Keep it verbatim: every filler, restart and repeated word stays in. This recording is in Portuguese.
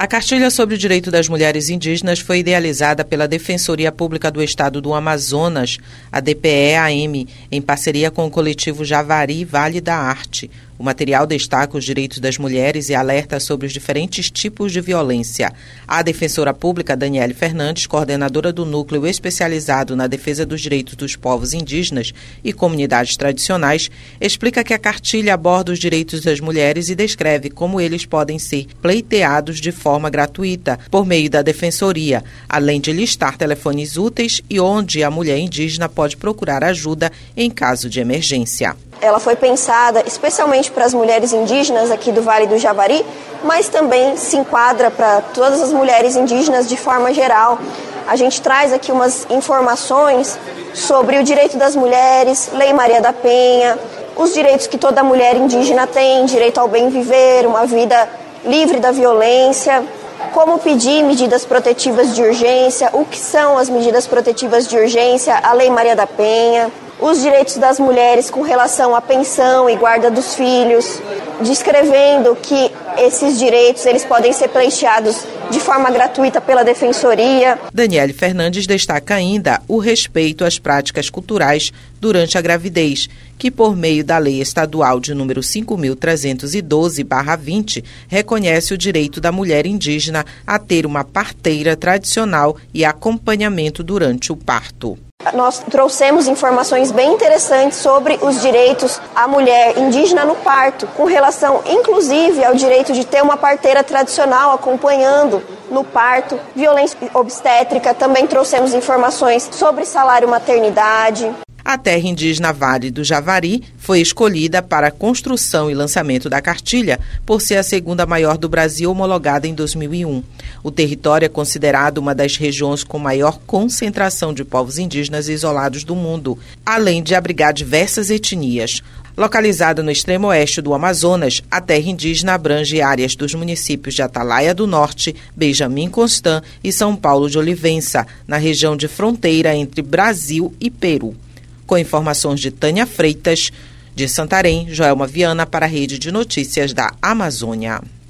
A cartilha sobre o direito das mulheres indígenas foi idealizada pela Defensoria Pública do Estado do Amazonas, a D P E A M, em parceria com o coletivo Javari Vale da Arte. O material destaca os direitos das mulheres e alerta sobre os diferentes tipos de violência. A defensora pública Daniele Fernandes, coordenadora do Núcleo Especializado na Defesa dos Direitos dos Povos Indígenas e Comunidades Tradicionais, explica que a cartilha aborda os direitos das mulheres e descreve como eles podem ser pleiteados de forma gratuita, por meio da defensoria, além de listar telefones úteis e onde a mulher indígena pode procurar ajuda em caso de emergência. Ela foi pensada especialmente para as mulheres indígenas aqui do Vale do Javari, mas também se enquadra para todas as mulheres indígenas de forma geral. A gente traz aqui umas informações sobre o direito das mulheres, Lei Maria da Penha, os direitos que toda mulher indígena tem, direito ao bem viver, uma vida livre da violência, como pedir medidas protetivas de urgência, o que são as medidas protetivas de urgência, a Lei Maria da Penha, os direitos das mulheres com relação à pensão e guarda dos filhos, descrevendo que esses direitos eles podem ser pleiteados de forma gratuita pela Defensoria. Daniele Fernandes destaca ainda o respeito às práticas culturais durante a gravidez, que por meio da Lei Estadual de número cinco mil trezentos e doze barra vinte reconhece o direito da mulher indígena a ter uma parteira tradicional e acompanhamento durante o parto. Nós trouxemos informações bem interessantes sobre os direitos à mulher indígena no parto, com relação inclusive ao direito de ter uma parteira tradicional acompanhando no parto, violência obstétrica, também trouxemos informações sobre salário maternidade. A terra indígena Vale do Javari foi escolhida para a construção e lançamento da cartilha por ser a segunda maior do Brasil, homologada em dois mil e um. O território é considerado uma das regiões com maior concentração de povos indígenas isolados do mundo, além de abrigar diversas etnias. Localizada no extremo oeste do Amazonas, a terra indígena abrange áreas dos municípios de Atalaia do Norte, Benjamin Constant e São Paulo de Olivença, na região de fronteira entre Brasil e Peru. Com informações de Tânia Freitas, de Santarém, Joelma Viana para a Rede de Notícias da Amazônia.